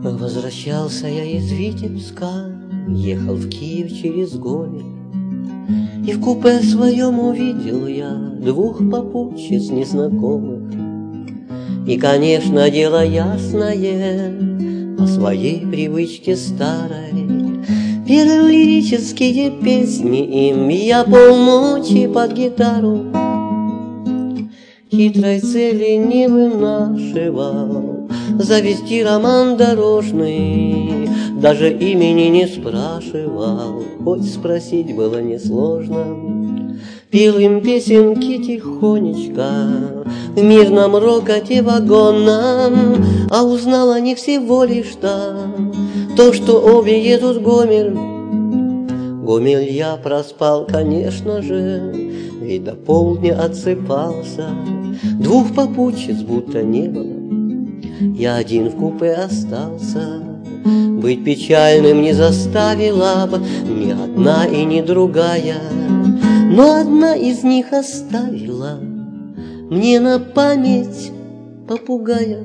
Возвращался я из Витебска, ехал в Киев через Гомель, и в купе своем увидел я двух попутчиц незнакомых. И, конечно, дело ясное, по своей привычке старой пел лирические песни им я полночи под гитару. Хитрой цели не вынашивал завести роман дорожный, даже имени не спрашивал, хоть спросить было несложно. Пел им песенки тихонечко в мирном рокоте вагона, а узнал о них всего лишь то, что обе едут в Гомель. Гомель я проспал, конечно же, ведь до полдня отсыпался. Двух попутчиц будто не было, я один в купе остался. Быть печальным не заставила бы ни одна и ни другая, но одна из них оставила мне на память попугая.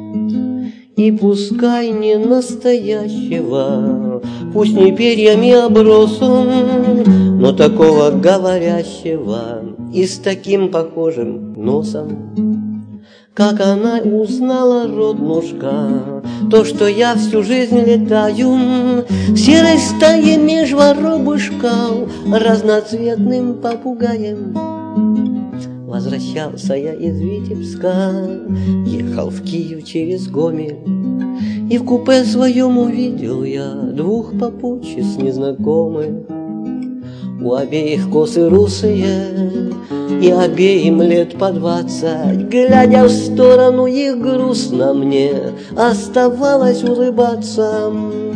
И пускай не настоящего, пусть не перьями оброс он, но такого говорящего и с таким похожим носом. Как она узнала, роднушка, то, что я всю жизнь летаю в серой стае меж воробушков разноцветным попугаем. Возвращался я из Витебска, ехал в Киев через Гомель, и в купе своем увидел я двух попутчиц незнакомых. У обеих косы русые, и обеим лет по 20. Глядя в сторону их грустно мне оставалось улыбаться.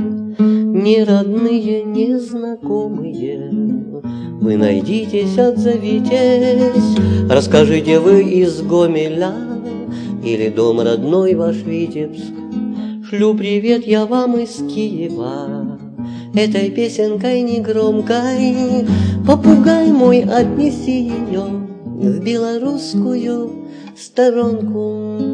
Не родные, не знакомые, вы найдитесь, отзовитесь, расскажите вы из Гомеля или дом родной ваш Витебск. Шлю привет я вам из Киева этой песенкой негромкой. Попугай мой, отнеси ее в белорусскую сторонку.